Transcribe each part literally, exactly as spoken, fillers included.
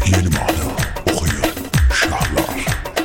Yeni Mahnı okuyor Şahlar.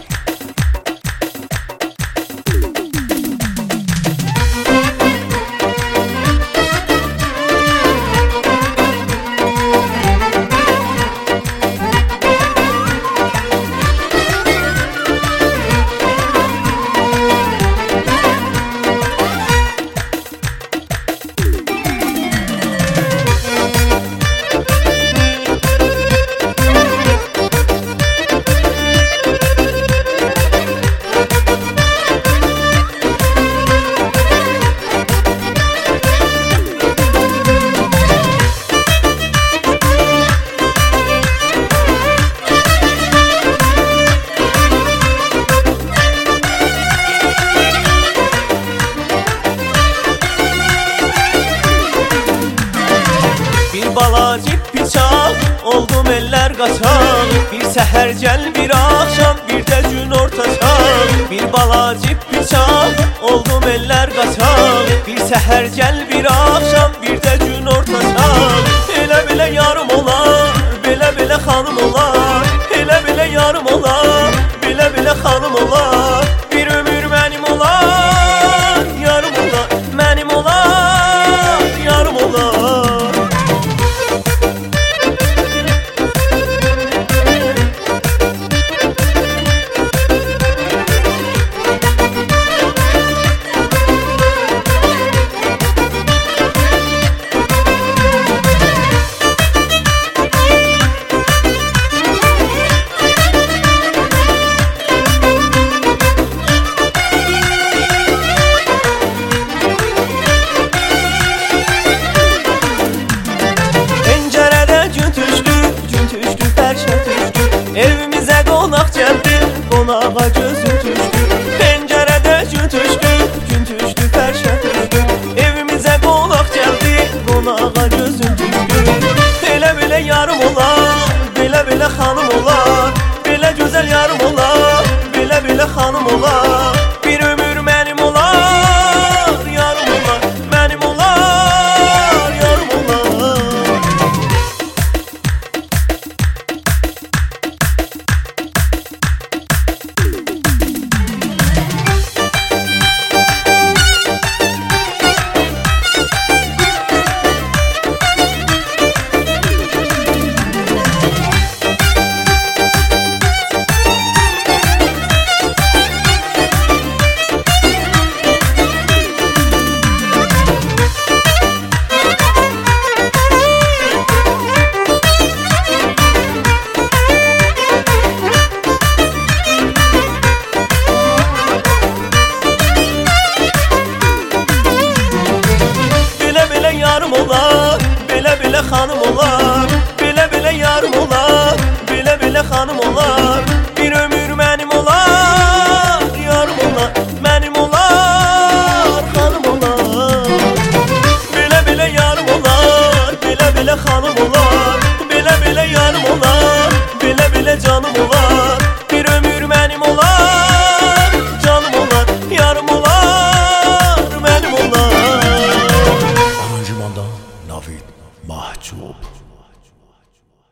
Bir balacık bıçak, oldum eller qaçaq. Bir səhər gəl, bir axşam, bir də gün ortaçaq. Bir balacık bıçak, oldum eller qaçaq. Bir səhər gəl, bir axşam, bir də gün ortaçaq. Elə belə yarım olar, belə belə xanım olar. Elə belə yarım olar, belə belə xanım olar. Bir ömür mənim olar, yarım olar, mənim olar, yarım olar. Evimizə qonaq gəldi, qonağa gözüm düşdü. Pəncərədə gün düşdü, gün düşdü, fərşə düşdü. Evimizə qonaq gəldi, qonağa gözüm düşdü. Elə belə yarım olar, belə belə xanım olar. Belə gözəl yarım olar, belə belə xanım olar.